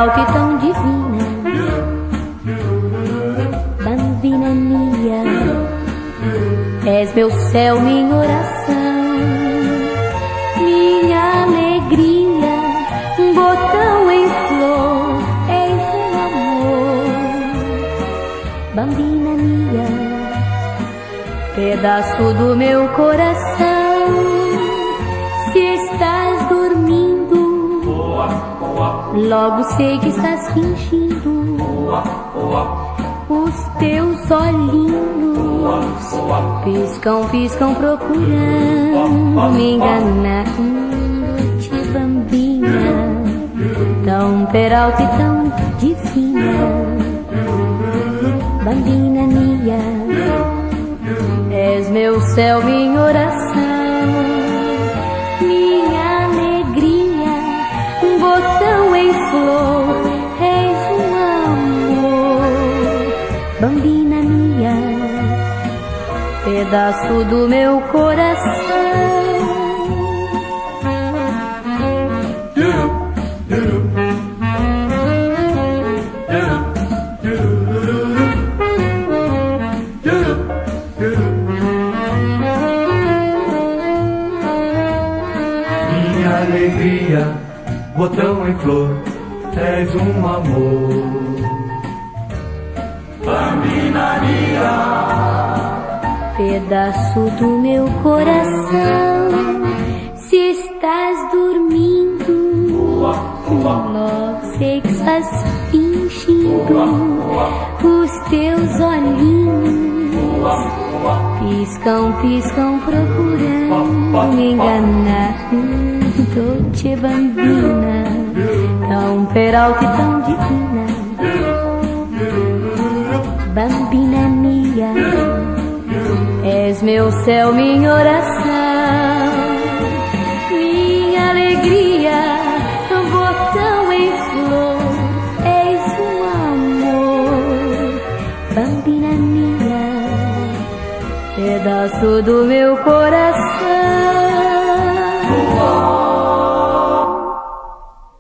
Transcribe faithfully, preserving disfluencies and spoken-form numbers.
peralta e tão divina. Bambina mia, és meu céu, minha oração, minha alegria, um botão em flor, és um amor. Bambina mia, pedaço do meu coração, se estás dormindo, logo sei que estás fingindo. Os teus olhinhos piscam, piscam procurando me enganar. Te bambina, tão peralta e tão divina. Bambina mia, és meu céu, minha oração, minha alegria, um botão em flor, és um amor. Bambina mia, pedaço do meu coração. Minha alegria, botão em flor, és um amor. Bambina mia, Pedaço do meu coração, se estás dormindo, logo sei que estás fingindo. Os teus olhinhos piscam, piscam procurando me enganar. Dolce bambina, tão peralta e tão divina. Bambina mia, és meu céu, minha oração, minha alegria, botão em flor, és um amor. Bambina mia, pedaço do meu coração.